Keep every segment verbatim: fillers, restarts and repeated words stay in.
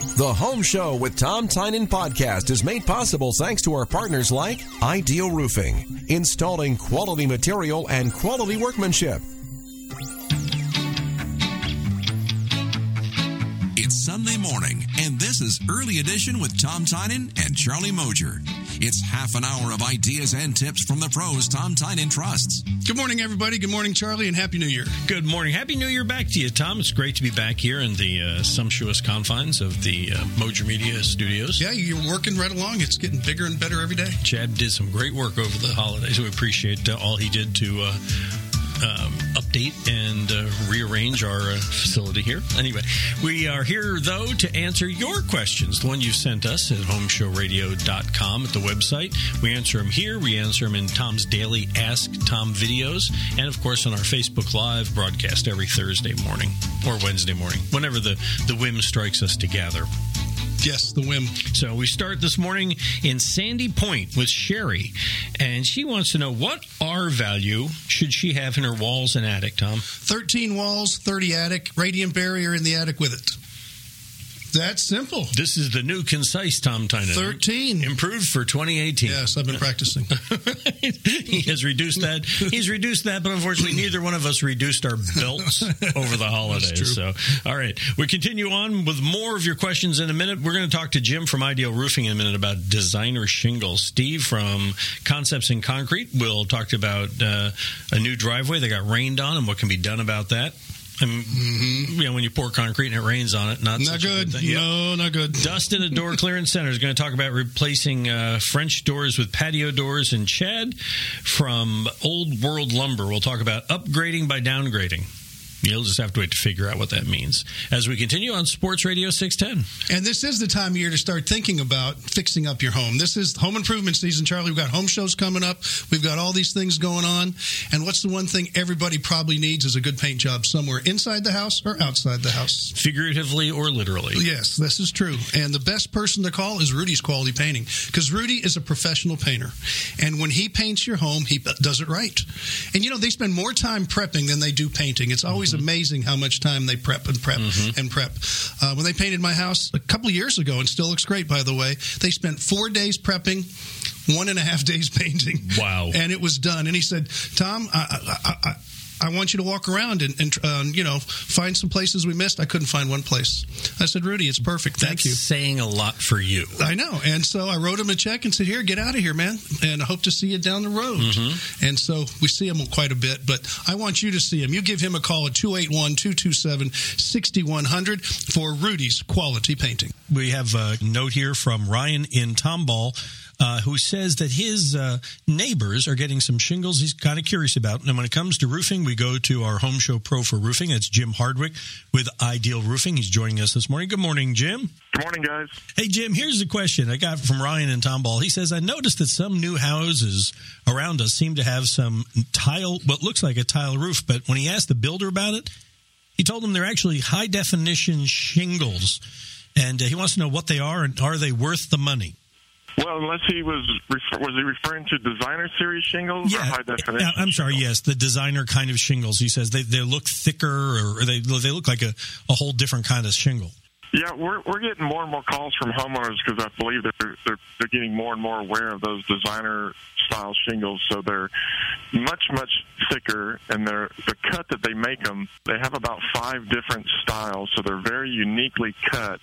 The Home Show with Tom Tynan podcast is made possible thanks to our partners like Ideal Roofing, installing quality material and quality workmanship. It's Sunday morning, and this is Early Edition with Tom Tynan and Charlie Moser. It's half an hour of ideas and tips from the pros Tom Tynan trusts. Good morning, everybody. Good morning, Charlie, and Happy New Year. Good morning. Happy New Year back to you, Tom. It's great to be back here in the uh, sumptuous confines of the uh, Moser Media studios. Yeah, you're working right along. It's getting bigger and better every day. Chad did some great work over the holidays. We appreciate uh, all he did to uh, um, update and uh, rearrange our uh, facility here. Anyway, we are here, though, to answer your questions, the one you sent us at home show radio dot com at the website. We answer them here. We answer them in Tom's daily Ask Tom videos, and, of course, on our Facebook Live broadcast every Thursday morning or Wednesday morning, whenever the, the whim strikes us to gather. Yes, the whim. So we start this morning in Sandy Point with Sherry, and she wants to know what R value should she have in her walls and attic, Tom? thirteen walls, thirty attic, radiant barrier in the attic with it. That's simple. This is the new concise Tom Tynan. thirteen. Improved for twenty eighteen. Yes, I've been practicing. He has reduced that. He's reduced that, but unfortunately neither one of us reduced our belts over the holidays. So, all right. We continue on with more of your questions in a minute. We're going to talk to Jim from Ideal Roofing in a minute about designer shingles. Steve from Concepts in Concrete will talk about uh, a new driveway that got rained on and what can be done about that. I mean, mm-hmm. you know, when you pour concrete and it rains on it, not, not such good. A good thing. No, yep. Not good. Dustin at Door Clearance Center is going to talk about replacing uh, French doors with patio doors. And Chad from Old World Lumber will talk about upgrading by downgrading. You'll just have to wait to figure out what that means as we continue on Sports Radio six ten. And this is the time of year to start thinking about fixing up your home. This is home improvement season, Charlie. We've got home shows coming up. We've got all these things going on. And what's the one thing everybody probably needs is a good paint job somewhere inside the house or outside the house. Figuratively or literally. Yes, this is true. And the best person to call is Rudy's Quality Painting, because Rudy is a professional painter. And when he paints your home, he does it right. And, you know, they spend more time prepping than they do painting. It's always amazing how much time they prep and prep mm-hmm. and prep. Uh, when they painted my house a couple of years ago, and still looks great, by the way, they spent four days prepping, one and a half days painting. Wow. And it was done. And he said, Tom, I, I, I, I want you to walk around and, and uh, you know, find some places we missed. I couldn't find one place. I said, Rudy, it's perfect. Thank That's you. saying a lot for you. I know. And so I wrote him a check and said, here, get out of here, man. And I hope to see you down the road. Mm-hmm. And so we see him quite a bit. But I want you to see him. You give him a call at two eight one, two two seven, six one zero zero for Rudy's Quality Painting. We have a note here from Ryan in Tomball. Uh, who says that his uh, neighbors are getting some shingles he's kind of curious about. And when it comes to roofing, we go to our home show pro for roofing. That's Jim Hardwick with Ideal Roofing. He's joining us this morning. Good morning, Jim. Good morning, guys. Hey, Jim, here's the question I got from Ryan in Tomball. He says, I noticed that some new houses around us seem to have some tile, what looks like a tile roof. But when he asked the builder about it, he told him they're actually high-definition shingles. And uh, he wants to know what they are and are they worth the money? Well, unless he was was he referring to designer series shingles yeah, or high definition? I'm sorry. shingles? Yes, the designer kind of shingles. He says they they look thicker, or they they look like a, a whole different kind of shingle. Yeah, we're we're getting more and more calls from homeowners because I believe they're they're they're getting more and more aware of those designer style shingles. So they're much much thicker, and they're the cut that they make them. They have about five different styles, so they're very uniquely cut.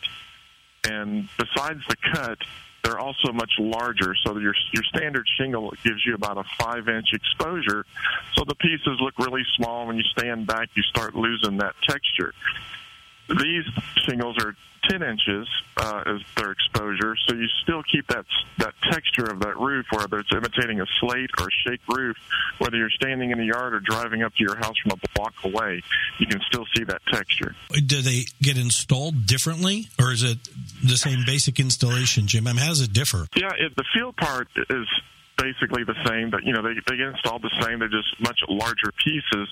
And besides the cut, they're also much larger, so your your standard shingle gives you about a five-inch exposure, so the pieces look really small. When you stand back, you start losing that texture. These shingles are ten inches uh, as their exposure, so you still keep that that texture of that roof, whether it's imitating a slate or a shake roof. Whether you're standing in the yard or driving up to your house from a block away, you can still see that texture. Do they get installed differently, or is it the same basic installation, Jim? I mean, how does it differ? Yeah, it, the feel part is basically the same, but, you know, they, they get installed the same. They're just much larger pieces.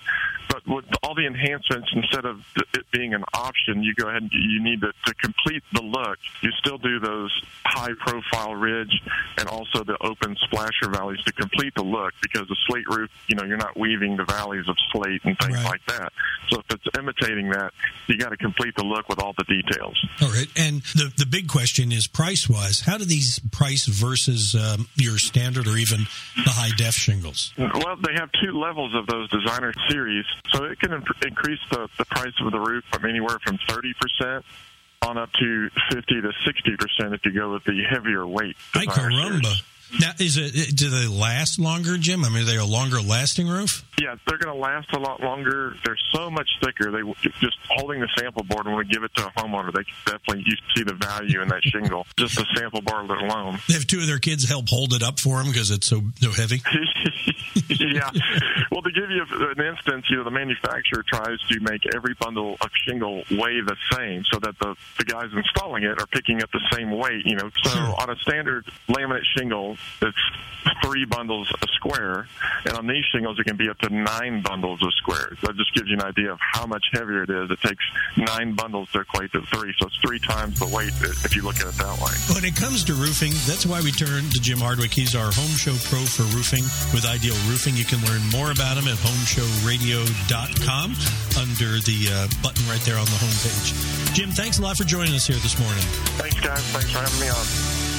but with all the enhancements, instead of it being an option, you go ahead and you need to, to complete the look. You still do those high-profile ridge and also the open splasher valleys to complete the look, because the slate roof, you know, you're not weaving the valleys of slate and things right. like that. So if it's imitating that, you got to complete the look with all the details. All right. And the the big question is price-wise. How do these price versus um, your standard or even the high-def shingles? Well, they have two levels of those designer series, so it can imp- increase the, the price of the roof from anywhere from thirty percent on up to fifty to sixty percent if you go with the heavier weight. Ay caramba. Series. Now, is it? Do they last longer, Jim? I mean, are they a longer lasting roof? Yeah, they're going to last a lot longer. They're so much thicker. They just holding the sample board when we give it to a homeowner, they definitely you see the value in that shingle. Just the sample board alone. They have two of their kids help hold it up for them because it's so so heavy. Yeah. Well, to give you an instance, you know, the manufacturer tries to make every bundle of shingle weigh the same, so that the the guys installing it are picking up the same weight. You know, so Sure. on a standard laminate shingle, it's three bundles a square, and on these shingles it can be up to nine bundles of squares. That just gives you an idea of how much heavier it is. It takes nine bundles to equate to three, so it's three times the weight if you look at it that way. When it comes to roofing, that's why we turn to Jim Hardwick. He's our Home Show Pro for roofing with Ideal Roofing. You can learn more about him at home show radio dot com under the uh, button right there on the homepage. Jim, thanks a lot for joining us here this morning. Thanks, guys. Thanks for having me on.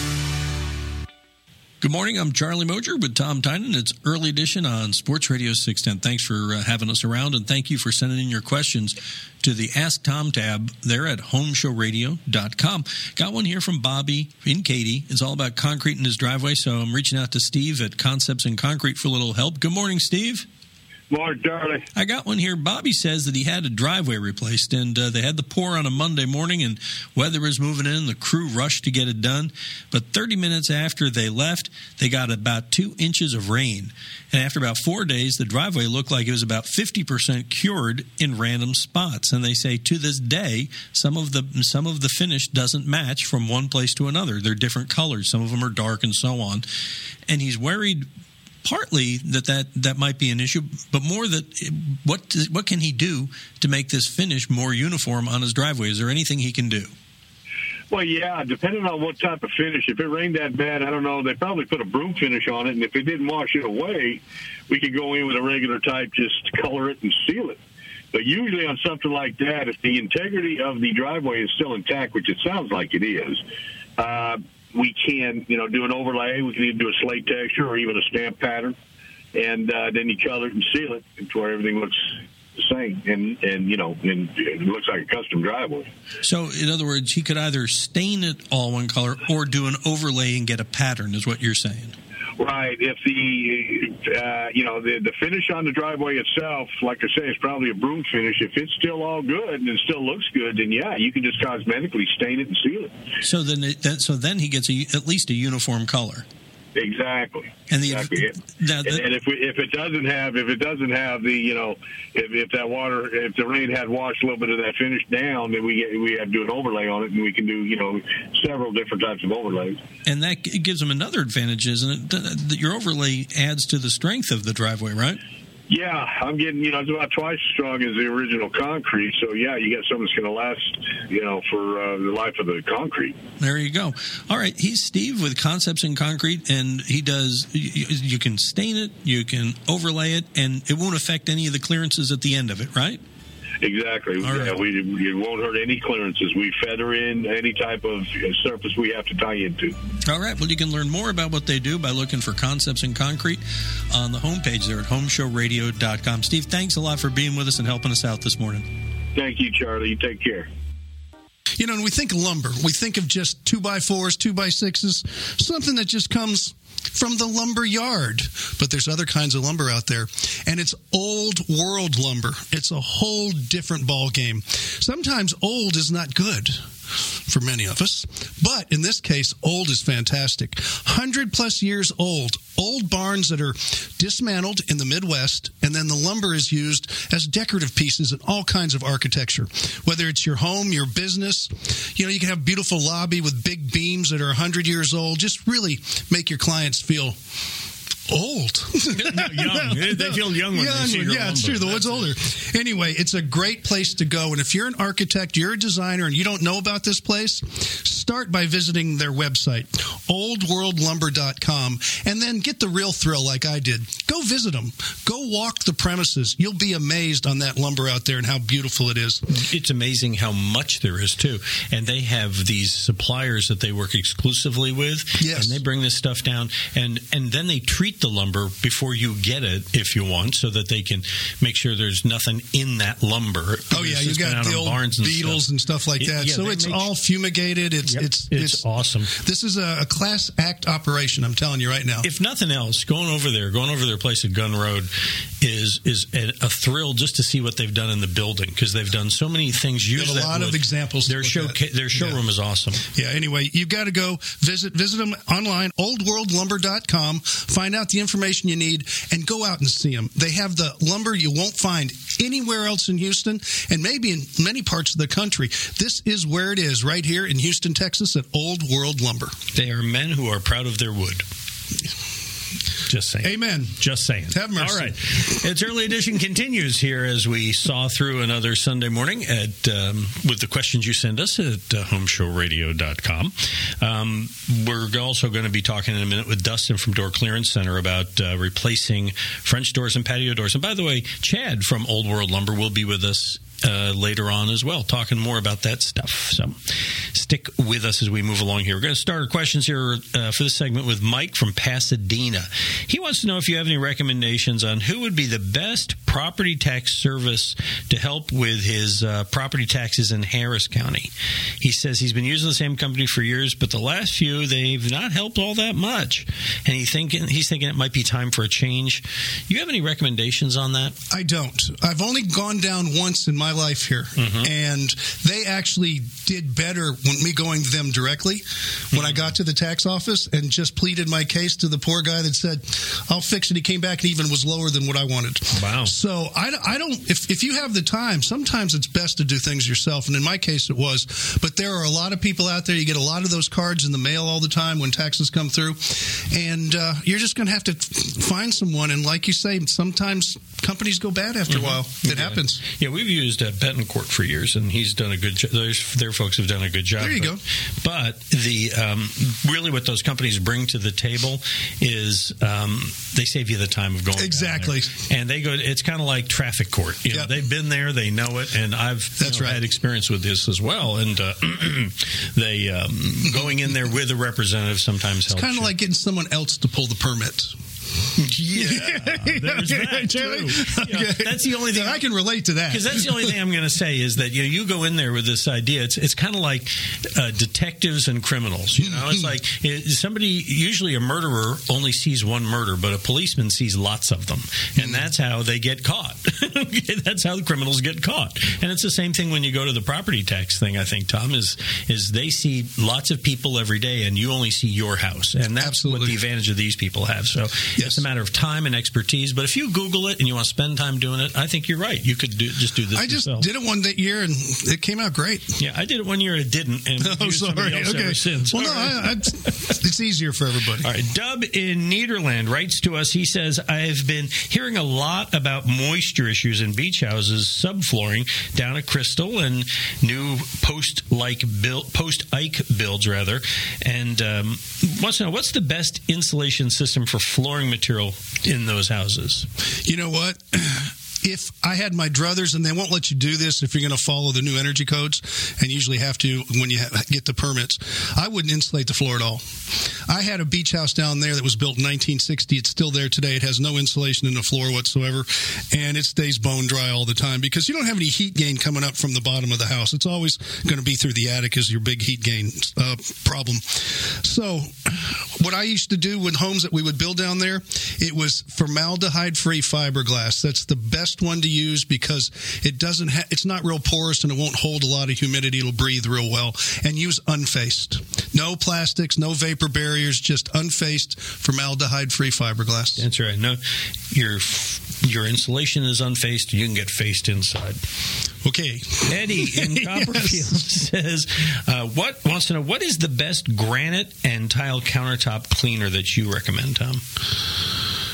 Good morning. I'm Charlie Moser with Tom Tynan. It's early edition on Sports Radio six ten. Thanks for uh, having us around, and thank you for sending in your questions to the Ask Tom tab there at home show radio dot com. Got one here from Bobby in Katy. It's all about concrete in his driveway, so I'm reaching out to Steve at Concepts in Concrete for a little help. Good morning, Steve. Morning, Charlie. I got one here. Bobby says that he had a driveway replaced, and uh, they had the pour on a Monday morning, and weather was moving in. The crew rushed to get it done. But thirty minutes after they left, they got about two inches of rain. And after about four days, the driveway looked like it was about fifty percent cured in random spots. And they say to this day, some of the some of the finish doesn't match from one place to another. They're different colors. Some of them are dark and so on. And he's worried partly that, that that might be an issue, but more that what does, what can he do to make this finish more uniform on his driveway? Is there anything he can do? Well, yeah, depending on what type of finish. If it rained that bad, I don't know, they probably put a broom finish on it, and if it didn't wash it away, we could go in with a regular type, just color it and seal it. But usually on something like that, if the integrity of the driveway is still intact, which it sounds like it is, uh, we can, you know, do an overlay. We can either do a slate texture or even a stamp pattern, and uh, then you color it and seal it to where everything looks the same, and, and you know, and it looks like a custom driveway. So, in other words, he could either stain it all one color or do an overlay and get a pattern, is what you're saying. Right. If the, uh, you know, the, the finish on the driveway itself, like I say, is probably a broom finish. If it's still all good and it still looks good, then yeah, you can just cosmetically stain it and seal it. So then, it, that, so then he gets a, at least a uniform color. Exactly. And the exactly. now, the, and, and if we, if it doesn't have if it doesn't have the you know if, if that water if the rain had washed a little bit of that finish down, then we get, we have to do an overlay on it, and we can do you know several different types of overlays. And that gives them another advantage, isn't it? That your overlay adds to the strength of the driveway, right? Yeah, I'm getting, you know, it's about twice as strong as the original concrete. So, yeah, you got something that's going to last, you know, for uh, the life of the concrete. There you go. All right. He's Steve with Concepts in Concrete, and he does, you, you can stain it, you can overlay it, and it won't affect any of the clearances at the end of it, right? Exactly. All yeah, right. we, we won't hurt any clearances. We feather in any type of surface we have to tie into. All right. Well, you can learn more about what they do by looking for Concepts in Concrete on the homepage there at home show radio dot com. Steve, thanks a lot for being with us and helping us out this morning. Thank you, Charlie. You take care. You know, when we think lumber, we think of just two by fours, two by sixes, something that just comes from the lumber yard. But there's other kinds of lumber out there, and it's old world lumber. It's a whole different ball game. Sometimes old is not good for many of us, but in this case, old is fantastic. one hundred plus years old, old barns that are dismantled in the Midwest, and then the lumber is used as decorative pieces in all kinds of architecture. Whether it's your home, your business, you know, you can have beautiful lobby with big beams that are one hundred years old. Just really make your clients feel old. No, young. They, they feel young when young, they see your Yeah, it's lumber. true. The wood's older. Anyway, it's a great place to go. And if you're an architect, you're a designer, and you don't know about this place, start by visiting their website, old world lumber dot com, and then get the real thrill like I did. Go visit them. Go walk the premises. You'll be amazed on that lumber out there and how beautiful it is. It's amazing how much there is, too. And they have these suppliers that they work exclusively with. Yes. And they bring this stuff down, and, and then they treat the lumber before you get it, if you want, so that they can make sure there's nothing in that lumber. Oh, yeah, you got the old barns and beetles stuff. and stuff like that. Yeah, so they it's make- all fumigated. It's, Yep, it's, it's it's awesome. This is a, a class act operation, I'm telling you right now. If nothing else, going over there, going over their place at Gun Road is is a, a thrill just to see what they've done in the building, because they've done so many things. They Use have a that lot wood. of examples to Their look show at. their showroom Yeah. is awesome. Yeah, anyway, you've got to go visit visit them online, old world lumber dot com, find out the information you need, and go out and see them. They have the lumber you won't find anywhere else in Houston, and maybe in many parts of the country. This is where it is, right here in Houston, Texas, at Old World Lumber. They are men who are proud of their wood. Just saying. Amen. Just saying. Have mercy. All right. Its Early Edition continues here as we saw through another Sunday morning at um, with the questions you send us at uh, home show radio dot com. Um, we're also going to be talking in a minute with Dustin from Door Clearance Center about uh, replacing French doors and patio doors. And by the way, Chad from Old World Lumber will be with us Uh, later on as well, talking more about that stuff. So stick with us as we move along here. We're going to start our questions here uh, for this segment with Mike from Pasadena. He wants to know if you have any recommendations on who would be the best property tax service to help with his uh, property taxes in Harris County. He says he's been using the same company for years, but the last few, they've not helped all that much. And he thinking, he's thinking it might be time for a change. You have any recommendations on that? I don't. I've only gone down once in my life here, Mm-hmm. and they actually did better when me going to them directly when I got to the tax office and just pleaded my case to the poor guy that said, I'll fix it. He came back and even was lower than what I wanted. Wow. So I, I don't, if, if you have the time, sometimes it's best to do things yourself, and in my case it was, but there are a lot of people out there. You get a lot of those cards in the mail all the time when taxes come through, and uh, you're just going to have to find someone, and like you say, sometimes companies go bad after Mm-hmm. a while. It Yeah. happens. Yeah, we've used uh, Betancourt for years, and he's done a good job. Their folks have done a good job. There you but, go. But the um, really what those companies bring to the table is um, they save you the time of going down Exactly. there. And they go. It's kind of like traffic court. You know, Yep. they've been there, they know it, and I've you That's know, right. had experience with this as well. And uh, they um, going in there with a representative sometimes helps. Kind of you. like getting someone else to pull the permit. yeah, there's that Charlie? too. Yeah, Okay. that's the only thing I can relate to that. Because that's the only thing I'm going to say is that you know, you go in there with this idea. It's it's kind of like uh, detectives and criminals. You know, it's like it, somebody usually a murderer only sees one murder, but a policeman sees lots of them, and that's how they get caught. That's how the criminals get caught. And it's the same thing when you go to the property tax thing. I think Tom is is they see lots of people every day, and you only see your house, and that's Absolutely. what the advantage of these people have. So Yes. it's a matter of time and expertise. But if you Google it and you want to spend time doing it, I think you're right. You could do, just do this I just yourself. did it one day, year, and it came out great. Yeah, I did it one year. It didn't, and we've Oh, used somebody sorry. else Okay. ever since. Well, no, All right. I, I, it's easier for everybody. All right, Dub in Nederland writes to us. He says, I've been hearing a lot about moisture issues in beach houses, subflooring down at Crystal, and new post-like build, post-Ike builds, rather. And um, wants to know, what's the best insulation system for flooring material in those houses? You know what? If I had my druthers, and they won't let you do this if you're going to follow the new energy codes, and usually have to when you ha- get the permits, I wouldn't insulate the floor at all. I had a beach house down there that was built in nineteen sixty. It's still there today. It has no insulation in the floor whatsoever, and it stays bone dry all the time because you don't have any heat gain coming up from the bottom of the house. It's always going to be through the attic is your big heat gain uh, problem. So what I used to do with homes that we would build down there, it was formaldehyde-free fiberglass. That's the best one to use because it doesn't ha- it's not real porous and it won't hold a lot of humidity. It'll breathe real well. And use unfaced. No plastics, no vapor barriers, just unfaced formaldehyde-free fiberglass. That's right. No, your your insulation is unfaced. You can get faced inside. Okay. Eddie in Copperfield Yes. says, uh, "What wants to know what is the best granite and tile countertop cleaner that you recommend, Tom?"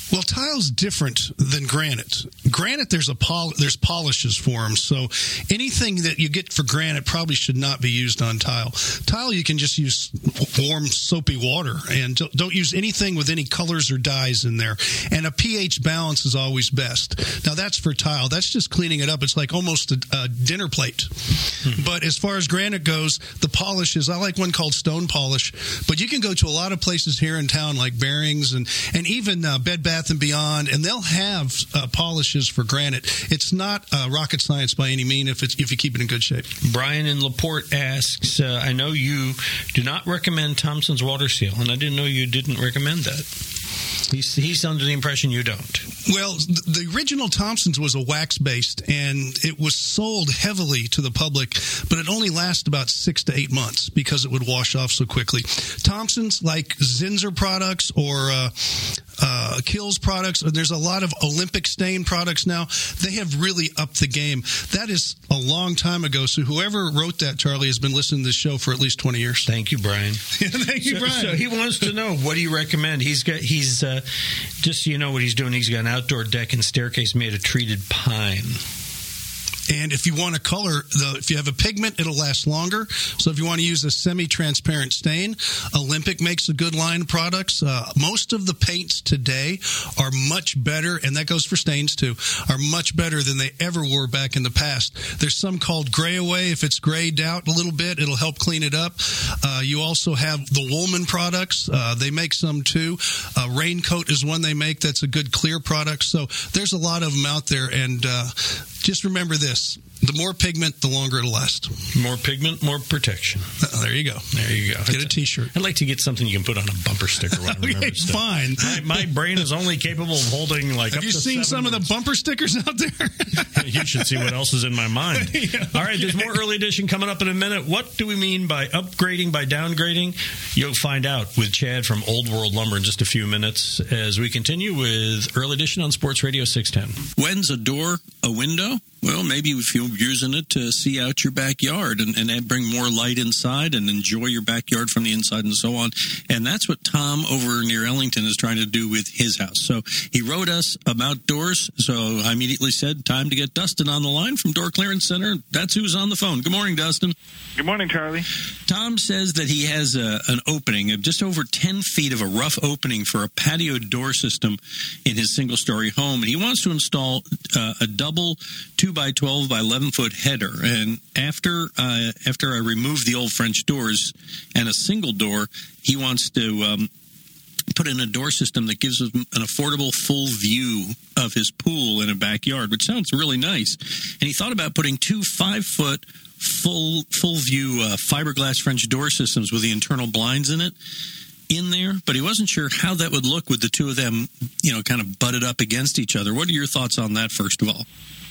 Well, tile's different than granite. Granite, there's a pol- there's polishes for them, so anything that you get for granite probably should not be used on tile. Tile, you can just use warm, soapy water, and don't, don't use anything with any colors or dyes in there. And a pH balance is always best. Now, that's for tile. That's just cleaning it up. It's like almost a, a dinner plate. Hmm. But as far as granite goes, the polishes, I like one called Stone Polish, but you can go to a lot of places here in town like Bearings and, and even uh, Bed Bath and Beyond, and they'll have uh, polishes for granite. It's not uh, rocket science by any means if it's if you keep it in good shape. Brian in LaPorte asks, uh, I know you do not recommend Thompson's Water Seal, and I didn't know you didn't recommend that. He's, he's under the impression you don't. Well, the original Thompson's was a wax-based, and it was sold heavily to the public, but it only lasted about six to eight months because it would wash off so quickly. Thompson's, like Zinsser products or uh, uh, Kills products, and there's a lot of Olympic stain products now, they have really upped the game. That is a long time ago, so whoever wrote that, Charlie, has been listening to this show for at least twenty years. Thank you, Brian. Thank you, so, Brian. So he wants to know, what do you recommend? He's got, he's, uh, just so you know what he's doing, he's got an outdoor deck and staircase made of treated pine. And if you want to color, the, if you have a pigment, it'll last longer. So if you want to use a semi-transparent stain, Olympic makes a good line of products. Uh, most of the paints today are much better, and that goes for stains too, are much better than they ever were back in the past. There's some called Gray Away. If it's grayed out a little bit, it'll help clean it up. Uh, you also have the Woolman products. Uh, they make some too. Uh, Raincoat is one they make that's a good clear product. So there's a lot of them out there, and uh, just remember this. The more pigment, the longer it'll last. More pigment, more protection. Uh, there you go. There you go. Get a T-shirt. I'd like to get something you can put on a bumper sticker when I remember okay, stuff. Fine. My, my brain is only capable of holding like Have up you to seen some words. of the bumper stickers out there? You should see what else is in my mind. Yeah, okay. All right, there's more early edition coming up in a minute. What do we mean by upgrading, by downgrading? You'll find out with Chad from Old World Lumber in just a few minutes as we continue with early edition on Sports Radio six ten. When's a door a window? Well, maybe if you're using it to see out your backyard and, and bring more light inside and enjoy your backyard from the inside and so on. And that's what Tom over near Ellington is trying to do with his house. So he wrote us about doors. So I immediately said, time to get Dustin on the line from Door Clearance Center. That's who's on the phone. Good morning, Dustin. Good morning, Charlie. Tom says that he has a, an opening of just over ten feet of a rough opening for a patio door system in his single-story home. And he wants to install uh, a double two by twelve by eleven foot header. And after uh, after I remove the old French doors and a single door, he wants to um, put in a door system that gives him an affordable full view of his pool in a backyard, which sounds really nice. And he thought about putting two five foot full full view uh, fiberglass French door systems with the internal blinds in it in there, but he wasn't sure how that would look with the two of them, you know, kind of butted up against each other. What are your thoughts on that, first of all?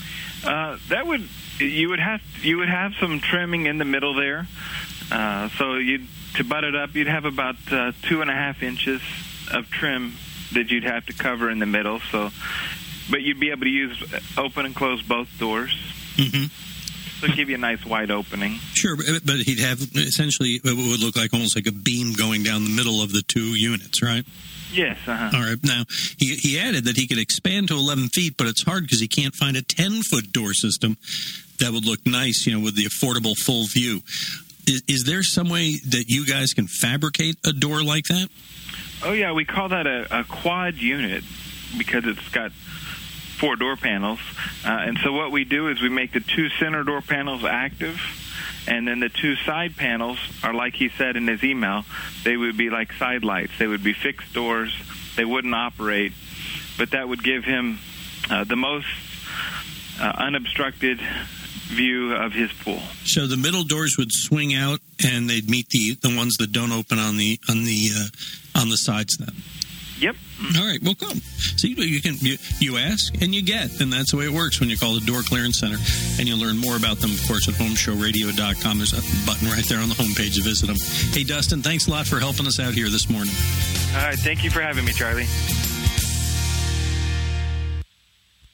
Uh, that would you would have you would have some trimming in the middle there, uh, so you to butt it up, you'd have about uh, two and a half inches of trim that you'd have to cover in the middle. So, but you'd be able to use open and close both doors. Mm-hmm. So give you a nice wide opening. Sure, but he'd have essentially what would look like almost like a beam going down the middle of the two units, right? Yes. Uh-huh. All right. Now, he, he added that he could expand to eleven feet, but it's hard because he can't find a ten-foot door system that would look nice, you know, with the affordable full view. Is, is there some way that you guys can fabricate a door like that? Oh, yeah. We call that a, a quad unit because it's got four door panels. Uh, and so what we do is we make the two center door panels active, and then the two side panels are, like he said in his email, they would be like side lights. They would be fixed doors. They wouldn't operate, but that would give him uh, the most uh, unobstructed view of his pool. So the middle doors would swing out, and they'd meet the, the ones that don't open on the on the uh, on the sides then. Yep. All right. Well, come. See, you can you, you ask and you get, and that's the way it works when you call the Door Clearance Center. And you'll learn more about them, of course, at home show radio dot com. There's a button right there on the homepage to visit them. Hey, Dustin, thanks a lot for helping us out here this morning. All right. Thank you for having me, Charlie.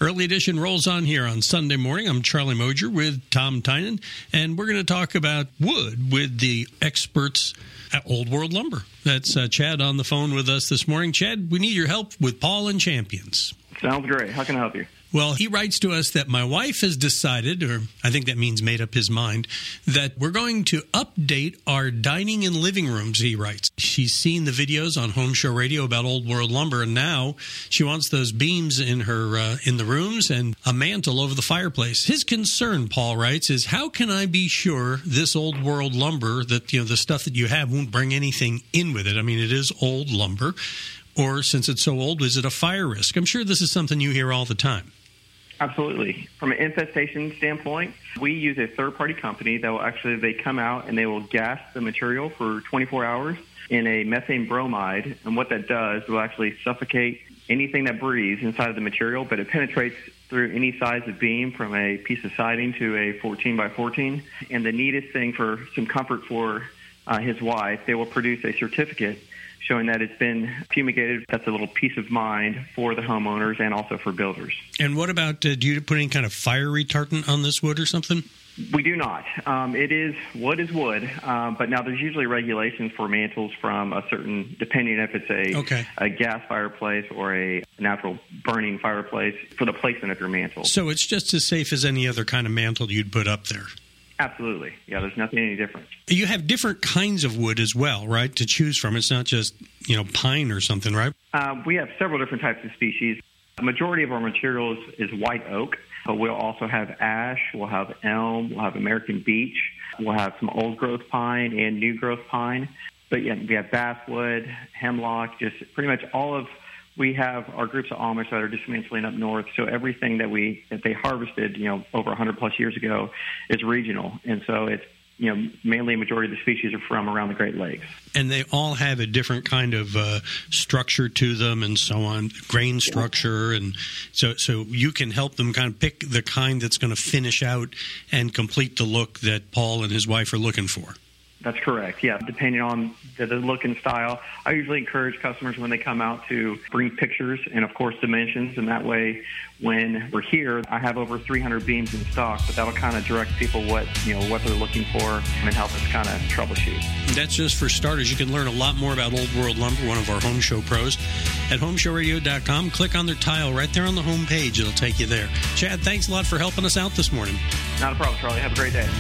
Early Edition rolls on here on Sunday morning. I'm Charlie Moser with Tom Tynan, and we're going to talk about wood with the experts at Old World Lumber. That's uh, Chad on the phone with us this morning. Chad, we need your help with Paul and Champions. Sounds great. How can I help you? Well, he writes to us that my wife has decided, or I think that means made up his mind, that we're going to update our dining and living rooms, he writes. She's seen the videos on Home Show Radio about Old World Lumber, and now she wants those beams in her uh, in the rooms and a mantle over the fireplace. His concern, Paul writes, is how can I be sure this Old World Lumber, that you know the stuff that you have, won't bring anything in with it? I mean, it is old lumber. Or since it's so old, is it a fire risk? I'm sure this is something you hear all the time. Absolutely. From an infestation standpoint, we use a third-party company that will actually, they come out and they will gas the material for twenty-four hours in a methane bromide. And what that does will actually suffocate anything that breathes inside of the material, but it penetrates through any size of beam from a piece of siding to a fourteen by fourteen. And the neatest thing for some comfort for uh, his wife, they will produce a certificate showing that it's been fumigated. That's a little peace of mind for the homeowners and also for builders. And what about, uh, do you put any kind of fire retardant on this wood or something? We do not. Um, it is, wood is wood, um, but now there's usually regulations for mantles from a certain, depending if it's a, okay. a gas fireplace or a natural burning fireplace, for the placement of your mantle. So it's just as safe as any other kind of mantle you'd put up there? Absolutely. Yeah, there's nothing any different. You have different kinds of wood as well, right, to choose from. It's not just, you know, pine or something, right? Uh, we have several different types of species. The majority of our materials is white oak, but we'll also have ash, we'll have elm, we'll have American beech, we'll have some old-growth pine and new-growth pine. But, yeah, we have basswood, hemlock, just pretty much all of we have our groups of Amish that are dismantling up north, so everything that we that they harvested, you know, over one hundred plus years ago is regional, and so it's, you know, mainly a majority of the species are from around the Great Lakes. And they all have a different kind of uh, structure to them and so on, grain structure, and so so you can help them kind of pick the kind that's going to finish out and complete the look that Paul and his wife are looking for. That's correct, yeah. Depending on the, the look and style, I usually encourage customers when they come out to bring pictures and, of course, dimensions. And that way, when we're here, I have over three hundred beams in stock, but that'll kind of direct people what, you know, what they're looking for and help us kind of troubleshoot. That's just for starters. You can learn a lot more about Old World Lumber, one of our Home Show pros, at home show radio dot com. Click on their tile right there on the home page. It'll take you there. Chad, thanks a lot for helping us out this morning. Not a problem, Charlie. Have a great day.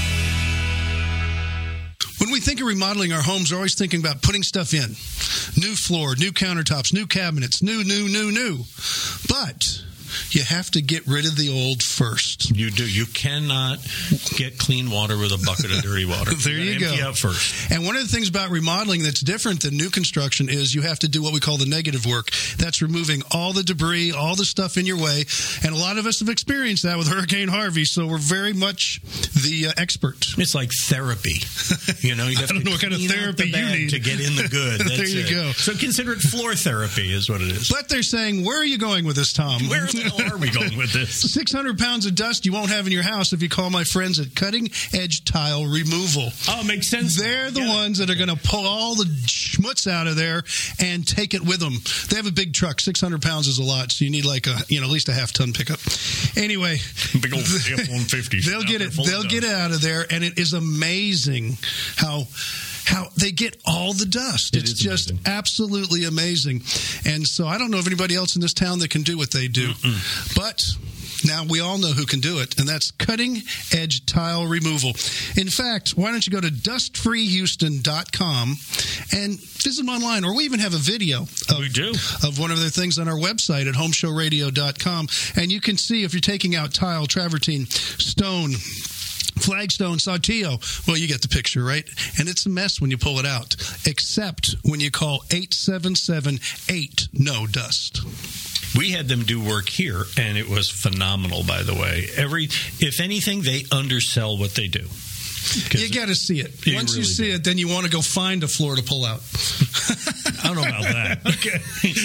When we think of remodeling our homes, we're always thinking about putting stuff in. New floor, new countertops, new cabinets, new, new, new, new. But you have to get rid of the old first. You do. You cannot get clean water with a bucket of dirty water. There you, you go. Empty out first. And one of the things about remodeling that's different than new construction is you have to do what we call the negative work. That's removing all the debris, all the stuff in your way. And a lot of us have experienced that with Hurricane Harvey, so we're very much the uh, expert. It's like therapy. You know, you have I don't to know what kind of therapy you need to get in the good. That's there you it. go. So consider it floor therapy is what it is. But they're saying, where are you going with this, Tom? Where the hell are we going with this? six hundred pounds of dust you won't have in your house if you call my friends at Cutting Edge Tile Removal. Oh, makes sense. They're the yeah. ones that are going to pull all the schmutz out of there and take it with them. They have a big truck. six hundred pounds is a lot, so you need like a, you know, at least a half ton pickup. Anyway, big old F one fifty. They'll get it. They'll get it out of there, and it is amazing how how they get all the dust. It it's just amazing. Absolutely amazing. And so I don't know of anybody else in this town that can do what they do. Mm-mm. But now we all know who can do it, and that's Cutting Edge Tile Removal. In fact, why don't you go to dust free houston dot com and visit them online, or we even have a video of, we do. of one of their things on our website at home show radio dot com, and you can see if you're taking out tile, travertine, stone, flagstone, saltillo. Well, you get the picture, right? And it's a mess when you pull it out, except when you call eight seven seven eight no dust. We had them do work here, and it was phenomenal, by the way. Every, if anything, they undersell what they do. You got to see it. You Once really you see do. it, then you want to go find a floor to pull out. I don't know about that. Okay.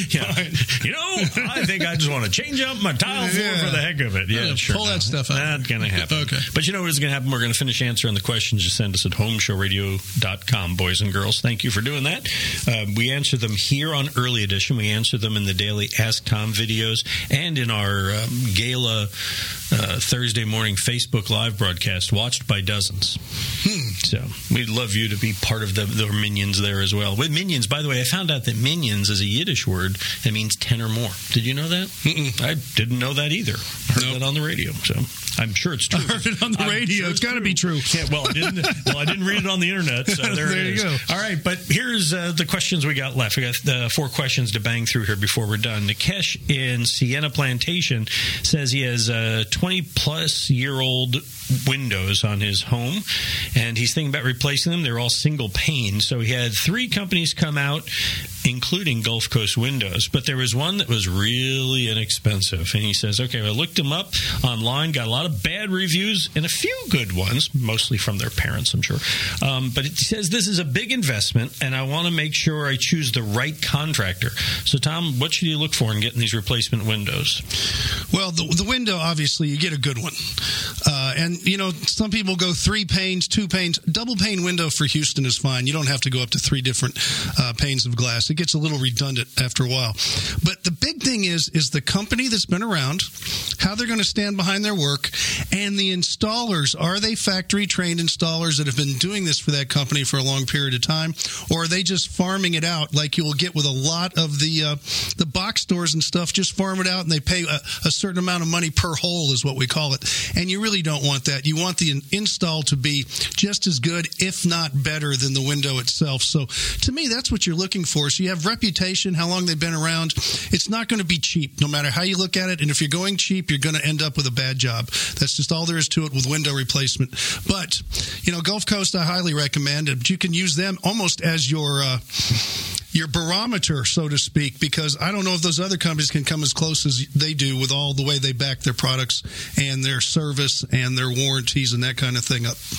Yeah. You know, I think I just want to change up my tile floor Yeah. for the heck of it. Yeah, Yeah, sure. pull that no, stuff out. Not going to happen. Okay. But you know what is going to happen? We're going to finish answering the questions you send us at home show radio dot com, boys and girls. Thank you for doing that. Uh, we answer them here on Early Edition. We answer them in the daily Ask Tom videos and in our um, gala uh, Thursday morning Facebook live broadcast, watched by dozens. Hmm. So we'd love you to be part of the, the minions there as well. With minions, by the way, I found out that minions is a Yiddish word that means ten or more. Did you know that? Mm-mm. I didn't know that either. Heard Nope. that on the radio, so I'm sure it's true. I heard it on the I'm radio. sure It's got to be true. Yeah, well, I didn't. Well, I didn't read it on the internet, so there, There it you is. go. All right, but here's uh, the questions we got left. We got uh, four questions to bang through here before we're done. Nikesh in Sienna Plantation says he has a twenty-plus year old windows on his home, and he's thinking about replacing them. They're all single pane, so he had three companies come out, including Gulf Coast Windows, but there was one that was really inexpensive. And he says, okay, I looked them up online, got a lot of bad reviews and a few good ones, mostly from their parents, I'm sure. Um, but it says this is a big investment, and I want to make sure I choose the right contractor. So, Tom, what should you look for in getting these replacement windows? Well, the, the window, obviously, you get a good one. Uh, and, you know, some people go three panes, two panes. Double pane window for Houston is fine. You don't have to go up to three different uh, panes of glass. It gets a little redundant after a while. But the big thing is, is the company that's been around, how they're going to stand behind their work, and the installers. Are they factory-trained installers that have been doing this for that company for a long period of time? Or are they just farming it out like you will get with a lot of the uh, the box stores and stuff? Just farm it out, and they pay a, a certain amount of money per hole is what we call it. And you really don't want that. You want the install to be just as good, if not better, than the window itself. So to me, that's what you're looking for. So you have reputation, how long they've been around. It's not going to be cheap, no matter how you look at it. And if you're going cheap, you're going to end up with a bad job. That's just all there is to it with window replacement. But, you know, Gulf Coast, I highly recommend it. You can use them almost as your uh, your barometer, so to speak, because I don't know if those other companies can come as close as they do with all the way they back their products and their service and their warranties and that kind of thing up.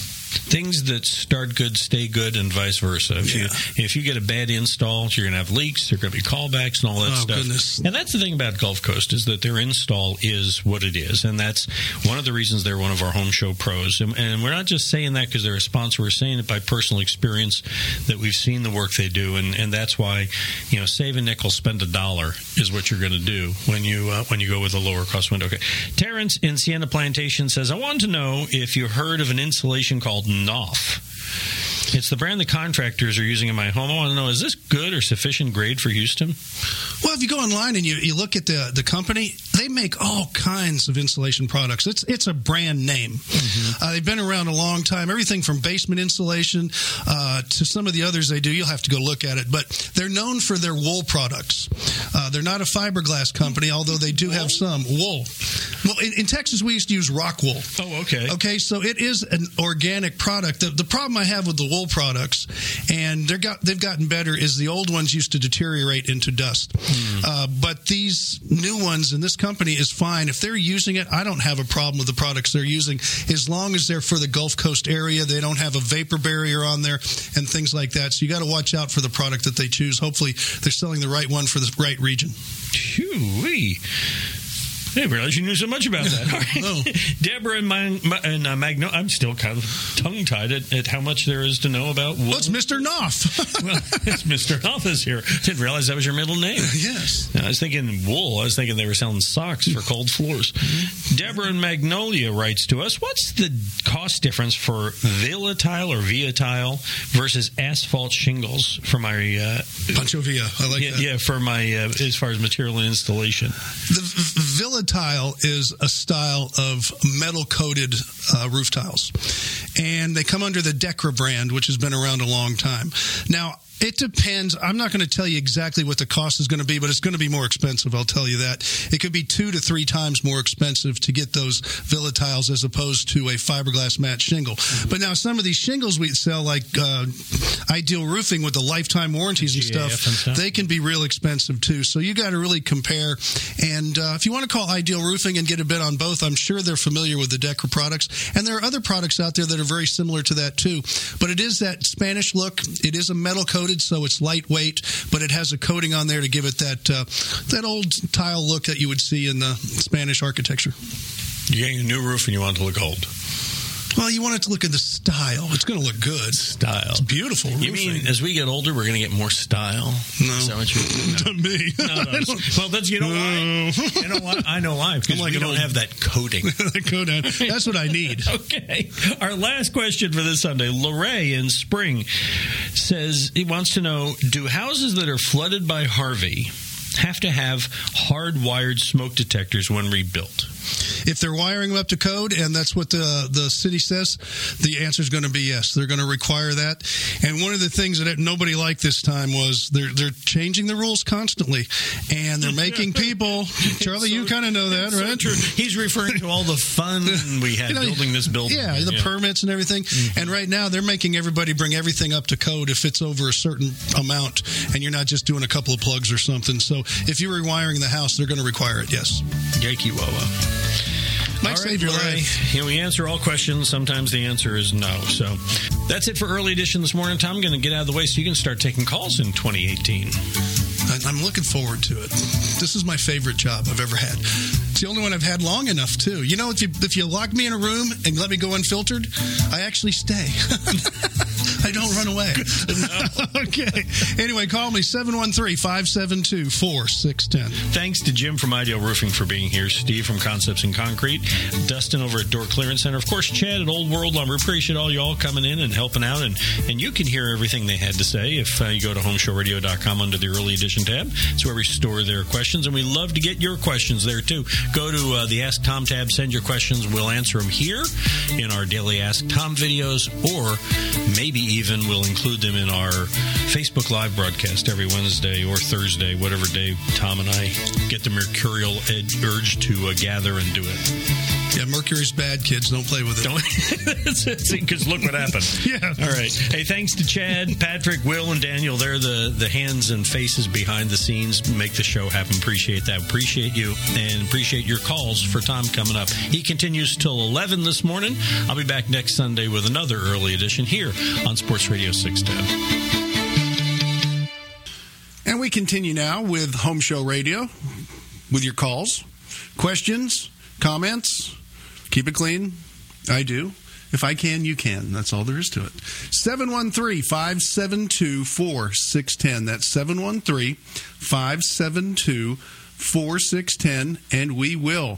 Things that start good stay good, and vice versa. If Yeah. you if you get a bad install, you're going to have leaks. There are going to be callbacks and all that Oh, stuff. goodness. And that's the thing about Gulf Coast, is that their install is what it is, and that's one of the reasons they're one of our home show pros. And, and we're not just saying that because they're a sponsor. We're saying it by personal experience, that we've seen the work they do, and, and that's why, you know, save a nickel, spend a dollar is what you're going to do when you uh, when you go with a lower cost window. Okay, Terrence in Sienna Plantation says, I wanted to know if you heard of an installation called Knauf. It's the brand the contractors are using in my home. I want to know, is this good or sufficient grade for Houston? Well, if you go online and you, you look at the the company, they make all kinds of insulation products. It's it's a brand name. Mm-hmm. Uh, they've been around a long time. Everything from basement insulation uh, to some of the others they do. You'll have to go look at it. But they're known for their wool products. Uh, they're not a fiberglass company, although they do have some wool. Well, in, in Texas, we used to use rock wool. Oh, okay. Okay, so it is an organic product. The, the problem I have with the wool products, and they're got, they've gotten better, is the old ones used to deteriorate into dust. Mm. Uh, but these new ones in this company is fine. If they're using it, I don't have a problem with the products they're using, as long as they're for the Gulf Coast area. They don't have a vapor barrier on there and things like that. So you got to watch out for the product that they choose. Hopefully they're selling the right one for the right region. Phew-wee. I didn't realize you knew so much about that. All right. No. Deborah and, my, my, and uh, Magno, I'm still kind of tongue-tied at, at how much there is to know about wool. Well, it's Mister Knopf. Well, it's Mister Knopf is here. Didn't realize that was your middle name. Yes. I was thinking wool. I was thinking they were selling socks for cold floors. Mm-hmm. Deborah in Magnolia writes to us, what's the cost difference for Villa tile or Via tile versus asphalt shingles for my... Uh, Pancho Villa. I like yeah, that. Yeah, for my, uh, as far as material and installation. The v- Villa tile is a style of metal-coated uh, roof tiles, and they come under the Decra brand, which has been around a long time. Now, it depends. I'm not going to tell you exactly what the cost is going to be, but it's going to be more expensive, I'll tell you that. It could be two to three times more expensive to get those Villa tiles as opposed to a fiberglass mat shingle. Mm-hmm. But now some of these shingles we sell, like uh, Ideal Roofing with the lifetime warranties and stuff, and stuff, they can be real expensive too. So you got to really compare. And uh, if you want to call Ideal Roofing and get a bid on both, I'm sure they're familiar with the Decra products. And there are other products out there that are very similar to that too. But it is that Spanish look. It is a metal coated coated, so it's lightweight, but it has a coating on there to give it that uh, that old tile look that you would see in the Spanish architecture. You're getting a new roof and you want it to look old. Well, you want it to look in the style. It's going to look good. Style. It's beautiful. You roofing. mean as we get older, we're going to get more style? No. Is that what you're To me. No, no. Well, that's, you know why? You know why? I know why. Because I'm like we an don't old- have that coating. The coat on. That's what I need. Okay. Our last question for this Sunday. Lorraine in Spring says he wants to know, do houses that are flooded by Harvey have to have hardwired smoke detectors when rebuilt? If they're wiring them up to code, and that's what the the city says, the answer is going to be yes. They're going to require that. And one of the things that nobody liked this time was they're they're changing the rules constantly, and they're making people. Charlie, So- you kind of know that, so right? true. He's referring to all the fun we had You know, building this building. Yeah, the permits and everything. Mm-hmm. And right now, they're making everybody bring everything up to code if it's over a certain amount, and you're not just doing a couple of plugs or something. So if you're rewiring the house, they're going to require it, yes. Yikey Wawa. Might All save your Lorraine. life. You know, we answer all questions. Sometimes the answer is no. So that's it for Early Edition this morning. Tom, I'm going to get out of the way so you can start taking calls in twenty eighteen. I- I'm looking forward to it. This is my favorite job I've ever had. It's the only one I've had long enough, too. You know, if you if you lock me in a room and let me go unfiltered, I actually stay. I don't run away. Okay. Anyway, call me seven one three, five seven two, four six one zero. Thanks to Jim from Ideal Roofing for being here, Steve from Concepts and Concrete, Dustin over at Door Clearance Center, of course, Chad at Old World Lumber. Appreciate all y'all coming in and helping out, and, and you can hear everything they had to say if uh, you go to home show radio dot com under the Early Edition tab. It's where we store their questions, and we love to get your questions there, too. Go to uh, the Ask Tom tab, send your questions. We'll answer them here in our daily Ask Tom videos, or maybe even we'll include them in our Facebook Live broadcast every Wednesday or Thursday, whatever day Tom and I get the mercurial ed- urge to uh, gather and do it. Yeah, Mercury's bad, kids. Don't play with it. Don't, because look what happened. Yeah. All right. Hey, thanks to Chad, Patrick, Will, and Daniel. They're the, the hands and faces behind the scenes, make the show happen. Appreciate that. Appreciate you, and appreciate your calls for Tom coming up. He continues till eleven this morning. I'll be back next Sunday with another Early Edition here on Sports Radio six ten. And we continue now with Home Show Radio with your calls, questions, comments. Keep it clean. I do. If I can, you can. That's all there is to it. seven one three, five seven two, four six one zero. That's seven one three, five seven two, four six one zero. And we will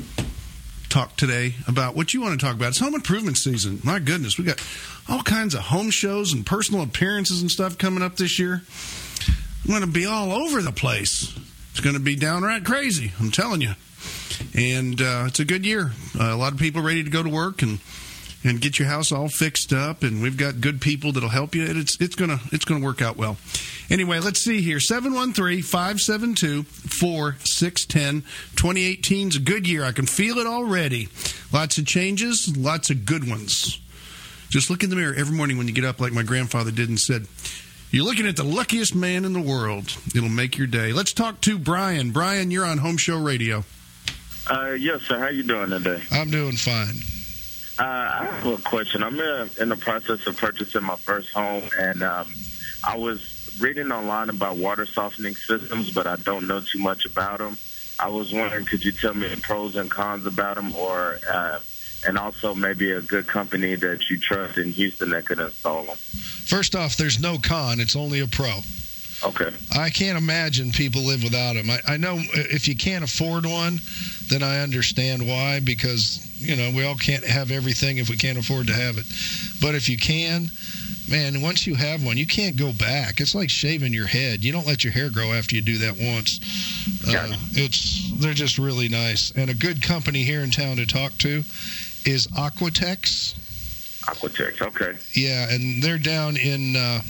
talk today about what you want to talk about. It's home improvement season. My goodness, we got all kinds of home shows and personal appearances and stuff coming up this year. I'm going to be all over the place. It's going to be downright crazy, I'm telling you. And uh, it's a good year. Uh, a lot of people ready to go to work and and get your house all fixed up, and we've got good people that'll help you. It's it's gonna it's gonna work out well. Anyway, let's see here. seven one three, five seven two, four six one zero. twenty eighteen's a good year. I can feel it already. Lots of changes, lots of good ones. Just look in the mirror every morning when you get up, like my grandfather did, and said, "You're looking at the luckiest man in the world. It'll make your day." Let's talk to Brian. Brian, you're on Home Show Radio. Uh, yes, sir. How you doing today? I'm doing fine. Uh, I have a question. I'm uh, in the process of purchasing my first home, and um, I was reading online about water softening systems, but I don't know too much about them. I was wondering, could you tell me the pros and cons about them, or uh, and also maybe a good company that you trust in Houston that could install them? First off, there's no con. It's only a pro. Okay. I can't imagine people live without them. I, I know if you can't afford one, then I understand why, because, you know, we all can't have everything if we can't afford to have it. But if you can, man, once you have one, you can't go back. It's like shaving your head. You don't let your hair grow after you do that once. Uh, it's they're just really nice. And a good company here in town to talk to is Aquatex. Aquatex, okay. Yeah, and they're down in, uh,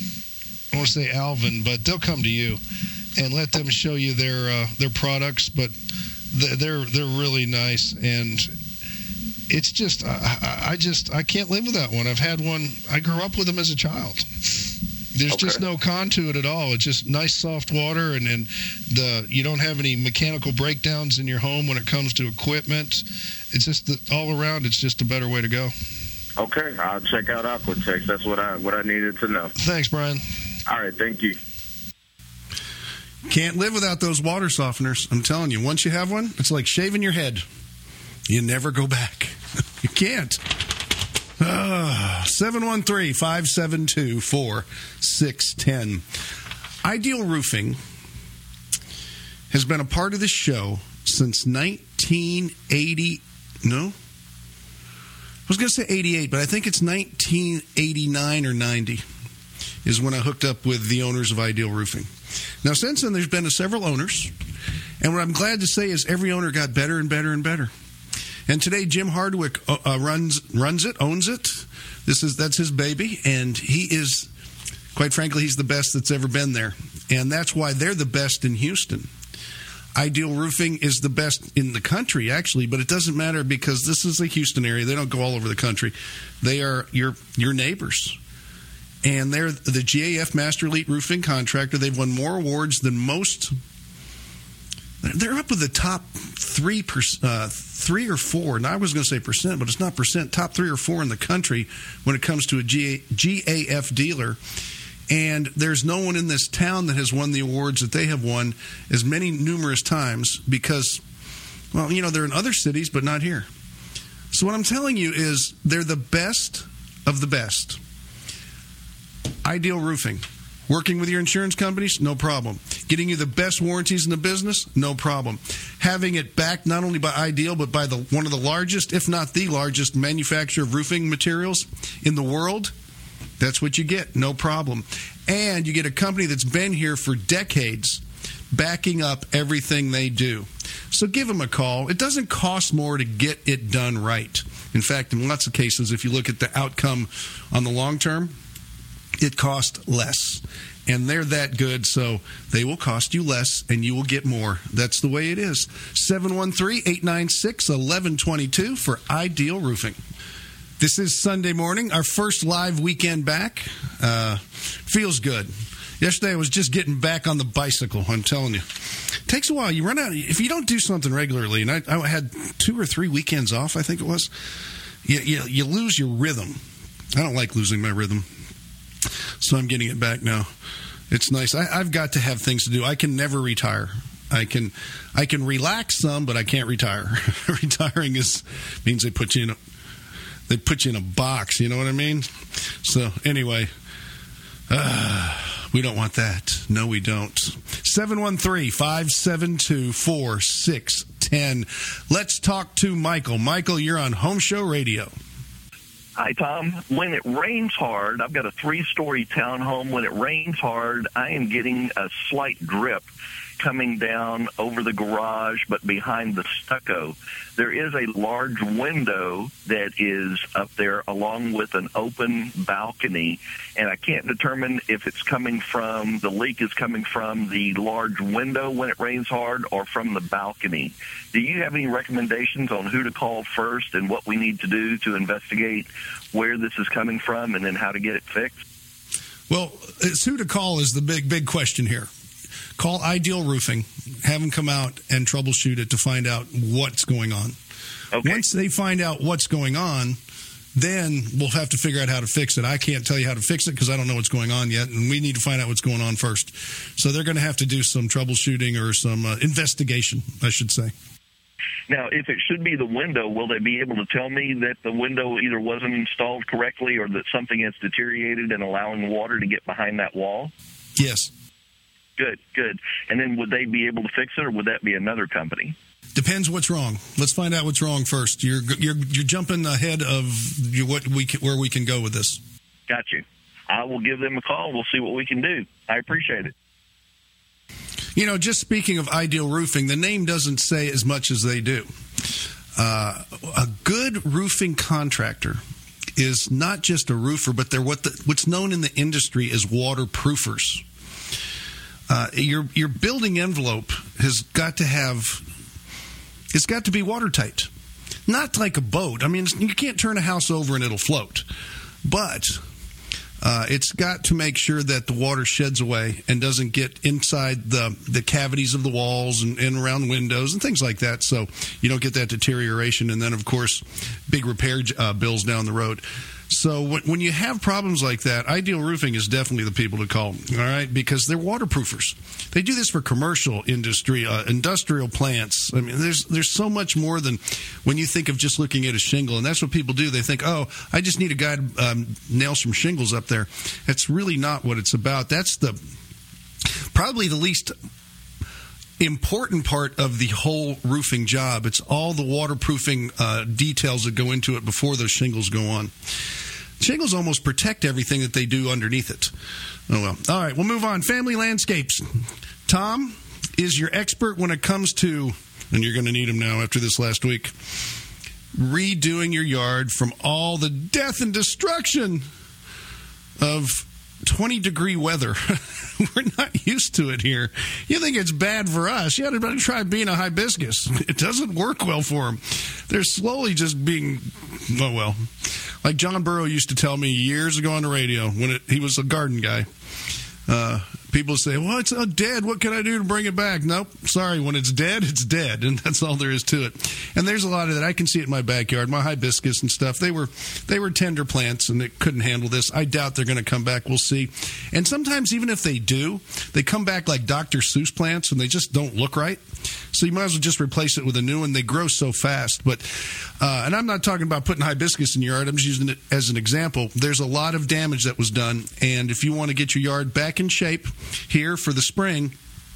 I want to say Alvin, but they'll come to you and let them show you their uh, their products. But they're they're really nice, and it's just I, I just I can't live without one. I've had one. I grew up with them as a child. There's okay. just no con to it at all. It's just nice soft water, and, and the you don't have any mechanical breakdowns in your home when it comes to equipment. It's just that all around, it's just a better way to go. Okay, I'll check out Aquatex. That's what I what I needed to know. Thanks, Brian. All right, thank you. Can't live without those water softeners. I'm telling you, once you have one, it's like shaving your head. You never go back. You can't. Uh, seven one three, five seven two, four six one zero. Ideal Roofing has been a part of this show since nineteen eighty. No? I was going to say eighty-eight, but I think it's nineteen eighty-nine or ninety is when I hooked up with the owners of Ideal Roofing. Now, since then, there's been several owners, and what I'm glad to say is every owner got better and better and better. And today, Jim Hardwick uh, runs runs it, owns it. This is that's his baby, and he is, quite frankly, he's the best that's ever been there. And that's why they're the best in Houston. Ideal Roofing is the best in the country, actually, but it doesn't matter because this is a Houston area. They don't go all over the country. They are your your neighbors. And they're the G A F Master Elite Roofing Contractor. They've won more awards than most. They're up with the top three, per, uh, three or four. And I was going to say percent, but it's not percent. Top three or four in the country when it comes to a G A F dealer. And there's no one in this town that has won the awards that they have won as many numerous times because, well, you know, they're in other cities, but not here. So what I'm telling you is they're the best of the best. Ideal Roofing. Working with your insurance companies? No problem. Getting you the best warranties in the business? No problem. Having it backed not only by Ideal, but by the one of the largest, if not the largest, manufacturer of roofing materials in the world? That's what you get. No problem. And you get a company that's been here for decades backing up everything they do. So give them a call. It doesn't cost more to get it done right. In fact, in lots of cases, if you look at the outcome on the long term, it costs less. And they're that good, so they will cost you less and you will get more. That's the way it is. seven one three, eight nine six, one one two two for Ideal Roofing. This is Sunday morning, our first live weekend back. Uh, feels good. Yesterday I was just getting back on the bicycle, I'm telling you. It takes a while. You run out. If you don't do something regularly, and I, I had two or three weekends off, I think it was, you, you, you lose your rhythm. I don't like losing my rhythm. So I'm getting it back now. It's nice. I, I've got to have things to do. I can never retire. I can I can relax some, but I can't retire. Retiring is means they put you in a they put you in a box. You know what I mean? So anyway, uh, we don't want that. No, we don't. seven one three, five seven two, four six one zero. Let's talk to Michael. Michael, you're on Home Show Radio. Hi, Tom. When it rains hard, I've got a three-story townhome. When it rains hard, I am getting a slight drip coming down over the garage, but behind the stucco. There is a large window that is up there along with an open balcony, and I can't determine if it's coming from, the leak is coming from the large window when it rains hard or from the balcony. Do you have any recommendations on who to call first and what we need to do to investigate where this is coming from and then how to get it fixed? Well, it's who to call is the big, big question here. Call Ideal Roofing, have them come out and troubleshoot it to find out what's going on. Okay. Once they find out what's going on, then we'll have to figure out how to fix it. I can't tell you how to fix it because I don't know what's going on yet, and we need to find out what's going on first. So they're going to have to do some troubleshooting or some uh, investigation, I should say. Now, if it should be the window, will they be able to tell me that the window either wasn't installed correctly or that something has deteriorated and allowing water to get behind that wall? Yes. Good, good. And then would they be able to fix it, or would that be another company? Depends what's wrong. Let's find out what's wrong first. You're you're you're jumping ahead of your, what we can, where we can go with this. Got you. I will give them a call. We'll see what we can do. I appreciate it. You know, just speaking of Ideal Roofing, the name doesn't say as much as they do. Uh, a good roofing contractor is not just a roofer, but they're what the, what's known in the industry as waterproofers. Uh, your your building envelope has got to have, it's got to be watertight. Not like a boat. I mean, you can't turn a house over and it'll float. But uh, it's got to make sure that the water sheds away and doesn't get inside the, the cavities of the walls and, and around windows and things like that, so you don't get that deterioration. And then, of course, big repair uh, bills down the road. So when, when you have problems like that, Ideal Roofing is definitely the people to call, all right, because they're waterproofers. They do this for commercial industry, uh, industrial plants. I mean, there's there's so much more than when you think of just looking at a shingle, and that's what people do. They think, oh, I just need a guy to um, nail some shingles up there. That's really not what it's about. That's the probably the least important part of the whole roofing job. It's all the waterproofing uh, details that go into it before those shingles go on. Shingles almost protect everything that they do underneath it. Oh, well. All right, we'll move on. Family Landscapes. Tom is your expert when it comes to, and you're going to need him now after this last week, redoing your yard from all the death and destruction of twenty-degree weather. We're not used to it here. You think it's bad for us. You ought to try being a hibiscus. It doesn't work well for them. They're slowly just being, oh, well, like John Burrow used to tell me years ago on the radio when it, he was a garden guy. Uh, people say, well, it's uh, dead. What can I do to bring it back? Nope. Sorry. When it's dead, it's dead. And that's all there is to it. And there's a lot of that. I can see it in my backyard. My hibiscus and stuff, they were they were tender plants and they couldn't handle this. I doubt they're going to come back. We'll see. And sometimes even if they do, they come back like Doctor Seuss plants and they just don't look right. So you might as well just replace it with a new one. They grow so fast. But uh, and I'm not talking about putting hibiscus in your yard. I'm just using it as an example. There's a lot of damage that was done. And if you want to get your yard back in shape here for the spring,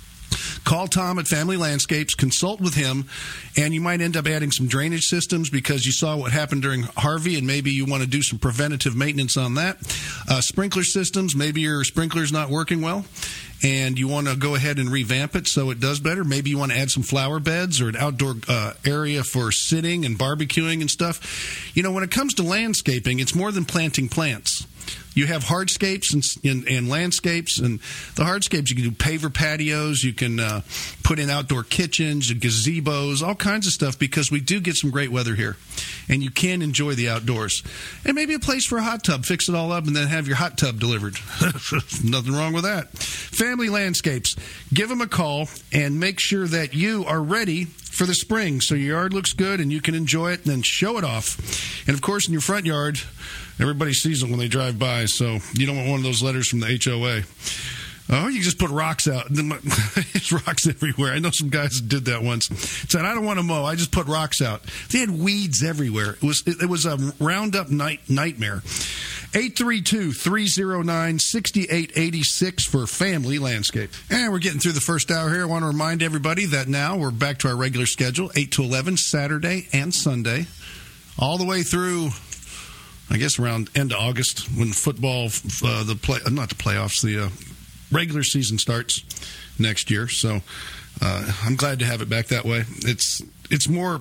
call Tom at Family Landscapes, consult with him, and you might end up adding some drainage systems because you saw what happened during Harvey, and maybe you want to do some preventative maintenance on that. Uh, sprinkler systems, maybe your sprinkler's not working well, and you want to go ahead and revamp it so it does better. Maybe you want to add some flower beds or an outdoor uh, area for sitting and barbecuing and stuff. You know, when it comes to landscaping, it's more than planting plants. You have hardscapes and, and, and landscapes, and the hardscapes, you can do paver patios, you can uh, put in outdoor kitchens, gazebos, all kinds of stuff, because we do get some great weather here, and you can enjoy the outdoors. And maybe a place for a hot tub, fix it all up, and then have your hot tub delivered. Nothing wrong with that. Family Landscapes, give them a call and make sure that you are ready for the spring so your yard looks good and you can enjoy it and then show it off. And, of course, in your front yard, everybody sees it when they drive by, so you don't want one of those letters from the H O A. Oh, you just put rocks out. There's rocks everywhere. I know some guys did that once. Said, I don't want to mow. I just put rocks out. They had weeds everywhere. It was it, it was a Roundup night, nightmare. eight three two, three oh nine, six eight eight six for Family Landscape. And we're getting through the first hour here. I want to remind everybody that now we're back to our regular schedule, eight to eleven, Saturday and Sunday, all the way through, I guess, around end of August when football, uh, the play, not the playoffs, the uh, regular season starts next year. So uh, I'm glad to have it back that way. It's it's more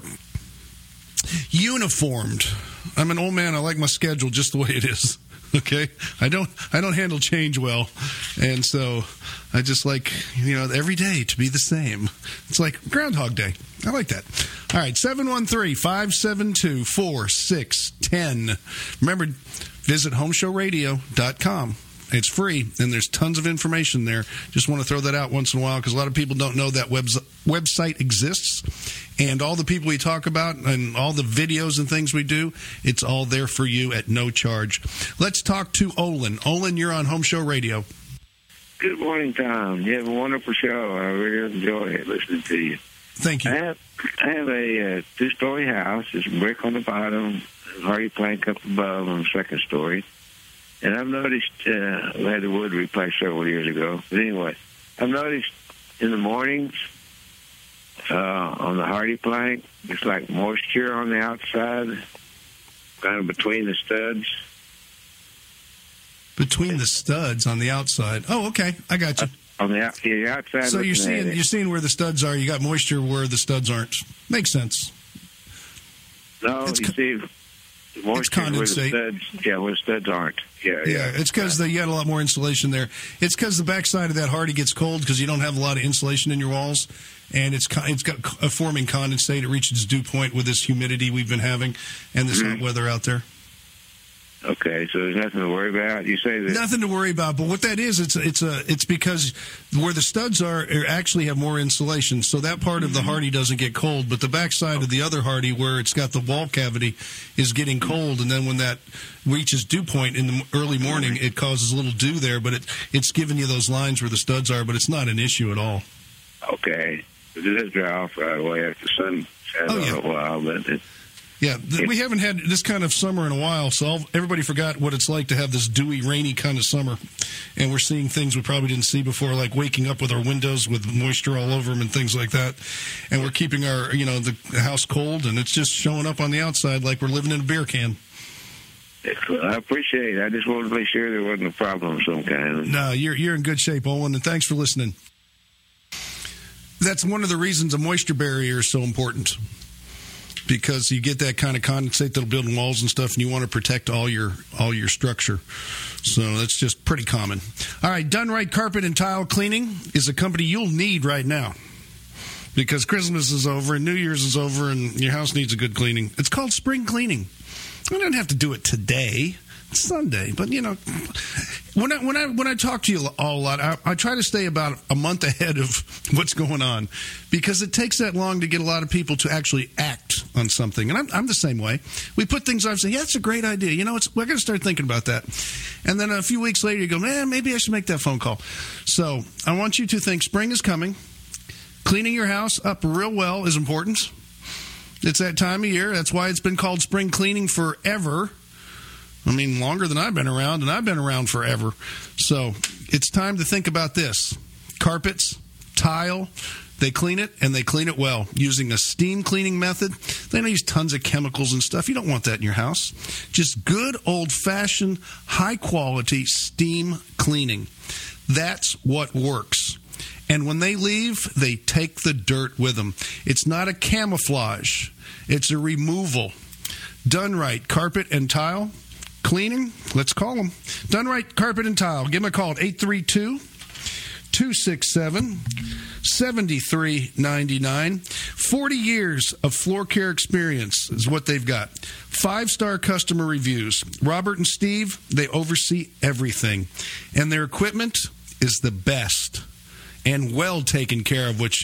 uniformed. I'm an old man. I like my schedule just the way it is. Okay, I don't I don't handle change well, and so I just like, you know, every day to be the same. It's like Groundhog Day. I like that. All right, seven one three, five seven two, four six one zero. Remember, visit home show radio dot com. It's free, and there's tons of information there. Just want to throw that out once in a while because a lot of people don't know that web- website exists. And all the people we talk about and all the videos and things we do, it's all there for you at no charge. Let's talk to Olin. Olin, you're on Home Show Radio. Good morning, Tom. You have a wonderful show. I really enjoy it, listening to you. Thank you. I have, I have a uh, two-story house. It's brick on the bottom, hardy plank up above on the second story. And I've noticed, uh, we had the wood replaced several years ago. But anyway, I've noticed in the mornings uh, on the hardy plank, it's like moisture on the outside, kind of between the studs. Between the studs on the outside. Oh, okay. I got you. Uh, on the, out, yeah, the outside. So you're seeing you're seeing where the studs are. You got moisture where the studs aren't. Makes sense. No, it's you co- see, moisture where the studs, yeah, where the studs aren't. Yeah, yeah, yeah. It's because you got a lot more insulation there. It's because the backside of that hardy gets cold because you don't have a lot of insulation in your walls, and it's it's got a forming condensate. It reaches its dew point with this humidity we've been having and this mm-hmm. hot weather out there. Okay, so there's nothing to worry about. You say that nothing to worry about, but what that is, it's it's a it's because where the studs are, are actually have more insulation, so that part of the Hardy doesn't get cold. But the backside of the other Hardy, where it's got the wall cavity, is getting cold, and then when that reaches dew point in the early morning, it causes a little dew there. But it it's giving you those lines where the studs are, but it's not an issue at all. Okay, it does dry off right away after the sun has Oh, on yeah. a while, but it, Yeah, th- we haven't had this kind of summer in a while, so all, everybody forgot what it's like to have this dewy, rainy kind of summer. And we're seeing things we probably didn't see before, like waking up with our windows with moisture all over them and things like that. And we're keeping our, you know, the house cold, and it's just showing up on the outside like we're living in a beer can. Well, I appreciate it. I just wanted to make sure there wasn't a problem of some kind. No, you're you're in good shape, Owen, and thanks for listening. That's one of the reasons a moisture barrier is so important. Because you get that kind of condensate that'll build in walls and stuff, and you want to protect all your all your structure. So that's just pretty common. All right, Done Right Carpet and Tile Cleaning is a company you'll need right now. Because Christmas is over and New Year's is over and your house needs a good cleaning. It's called spring cleaning. I don't have to do it today. It's Sunday, but you know, when I when I when I talk to you all a lot, I, I try to stay about a month ahead of what's going on, because it takes that long to get a lot of people to actually act on something. And I'm I'm the same way. We put things off, say, yeah, it's a great idea. You know, it's we're going to start thinking about that, and then a few weeks later, you go, man, maybe I should make that phone call. So I want you to think spring is coming. Cleaning your house up real well is important. It's that time of year. That's why it's been called spring cleaning forever. I mean, longer than I've been around, and I've been around forever. So it's time to think about this. Carpets, tile, they clean it, and they clean it well using a steam cleaning method. They don't use tons of chemicals and stuff. You don't want that in your house. Just good, old-fashioned, high-quality steam cleaning. That's what works. And when they leave, they take the dirt with them. It's not a camouflage. It's a removal. Done Right Carpet and Tile Cleaning, let's call them. Done Right Carpet and Tile. Give them a call at eight three two, two six seven, seven three nine nine. forty years of floor care experience is what they've got. Five-star customer reviews. Robert and Steve, they oversee everything. And their equipment is the best and well taken care of, which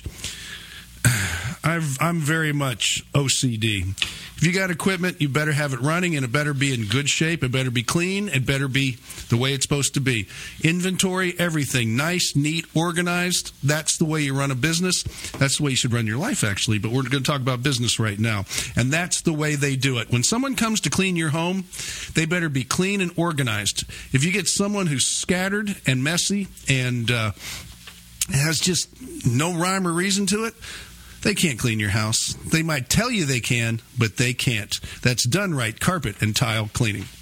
I've, I'm very much O C D. If you got equipment, you better have it running, and it better be in good shape. It better be clean. It better be the way it's supposed to be. Inventory, everything. Nice, neat, organized. That's the way you run a business. That's the way you should run your life, actually. But we're going to talk about business right now. And that's the way they do it. When someone comes to clean your home, they better be clean and organized. If you get someone who's scattered and messy and uh, has just no rhyme or reason to it, they can't clean your house. They might tell you they can, but they can't. That's Done Right Carpet and Tile Cleaning.